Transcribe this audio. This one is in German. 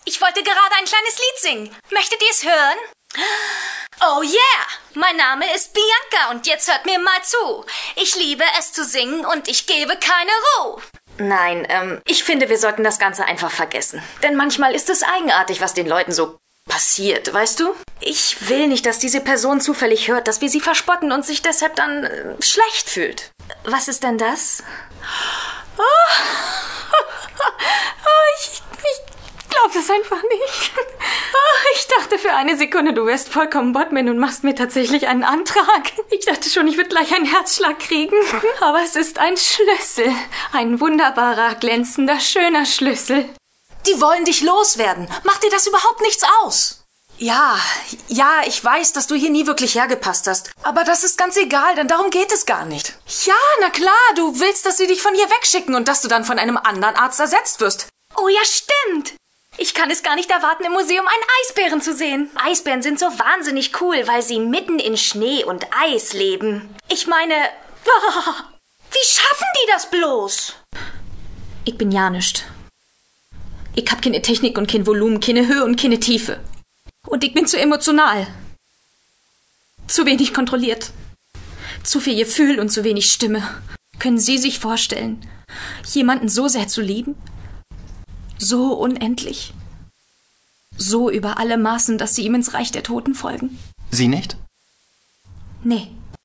Ich wollte gerade ein kleines Lied singen. Möchtet ihr es hören? Oh yeah! Mein Name ist Bianca und jetzt hört mir mal zu. Ich liebe es zu singen und ich gebe keine Ruhe. Nein, ich finde, wir sollten das Ganze einfach vergessen. Denn manchmal ist es eigenartig, was den Leuten so passiert, weißt du? Ich will nicht, dass diese Person zufällig hört, dass wir sie verspotten und sich deshalb dann schlecht fühlt. Was ist denn das? Ich glaube das einfach nicht. Ich dachte für eine Sekunde, du wärst vollkommen Botman und machst mir tatsächlich einen Antrag. Ich dachte schon, ich würde gleich einen Herzschlag kriegen. Aber es ist ein Schlüssel. Ein wunderbarer, glänzender, schöner Schlüssel. Die wollen dich loswerden. Macht dir das überhaupt nichts aus? Ja, ich weiß, dass du hier nie wirklich hergepasst hast. Aber das ist ganz egal, denn darum geht es gar nicht. Ja, na klar, du willst, dass sie dich von hier wegschicken und dass du dann von einem anderen Arzt ersetzt wirst. Oh ja, stimmt. Ich kann es gar nicht erwarten, im Museum einen Eisbären zu sehen. Eisbären sind so wahnsinnig cool, weil sie mitten in Schnee und Eis leben. Ich meine, wie schaffen die das bloß? Ich bin ja nischt. Ich hab keine Technik und kein Volumen, keine Höhe und keine Tiefe. Und ich bin zu emotional. Zu wenig kontrolliert. Zu viel Gefühl und zu wenig Stimme. Können Sie sich vorstellen, jemanden so sehr zu lieben? So unendlich. So über alle Maßen, dass Sie ihm ins Reich der Toten folgen? Sie nicht? Nee.